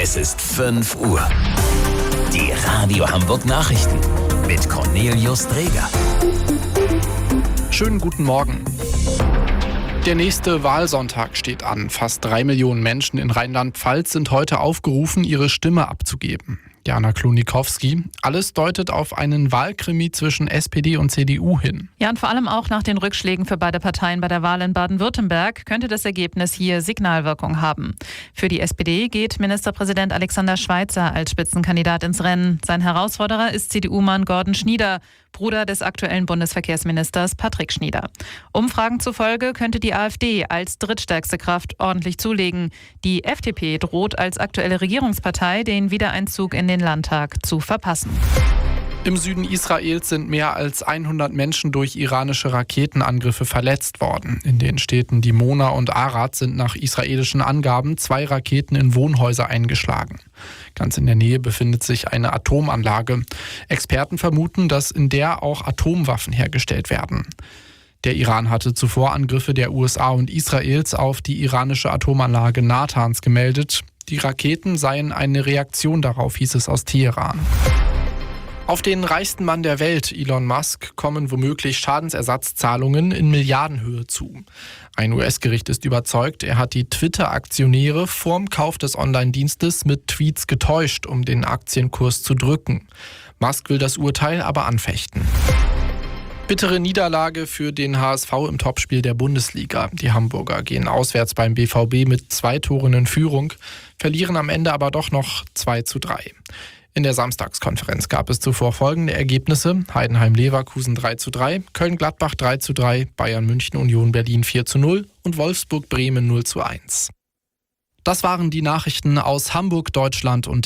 Es ist 5 Uhr. Die Radio Hamburg Nachrichten mit Cornelius Dreger. Schönen guten Morgen. Der nächste Wahlsonntag steht an. Fast 3 Millionen Menschen in Rheinland-Pfalz sind heute aufgerufen, ihre Stimme abzugeben. Jana Klonikowski. Alles deutet auf einen Wahlkrimi zwischen SPD und CDU hin. Ja, und vor allem auch nach den Rückschlägen für beide Parteien bei der Wahl in Baden-Württemberg könnte das Ergebnis hier Signalwirkung haben. Für die SPD geht Ministerpräsident Alexander Schweitzer als Spitzenkandidat ins Rennen. Sein Herausforderer ist CDU-Mann Gordon Schnieder, Bruder des aktuellen Bundesverkehrsministers Patrick Schnieder. Umfragen zufolge könnte die AfD als drittstärkste Kraft ordentlich zulegen. Die FDP droht als aktuelle Regierungspartei den Wiedereinzug in den Landtag zu verpassen. Im Süden Israels sind mehr als 100 Menschen durch iranische Raketenangriffe verletzt worden. In den Städten Dimona und Arad sind nach israelischen Angaben 2 Raketen in Wohnhäuser eingeschlagen. Ganz in der Nähe befindet sich eine Atomanlage. Experten vermuten, dass in der auch Atomwaffen hergestellt werden. Der Iran hatte zuvor Angriffe der USA und Israels auf die iranische Atomanlage Natanz gemeldet. Die Raketen seien eine Reaktion darauf, hieß es aus Teheran. Auf den reichsten Mann der Welt, Elon Musk, kommen womöglich Schadensersatzzahlungen in Milliardenhöhe zu. Ein US-Gericht ist überzeugt, er hat die Twitter-Aktionäre vorm Kauf des Online-Dienstes mit Tweets getäuscht, um den Aktienkurs zu drücken. Musk will das Urteil aber anfechten. Bittere Niederlage für den HSV im Topspiel der Bundesliga. Die Hamburger gehen auswärts beim BVB mit 2 Toren in Führung, verlieren am Ende aber doch noch 2:3. In der Samstagskonferenz gab es zuvor folgende Ergebnisse: Heidenheim-Leverkusen 3:3, Köln-Gladbach 3:3, Bayern-München-Union Berlin 4:0 und Wolfsburg-Bremen 0:1. Das waren die Nachrichten aus Hamburg, Deutschland und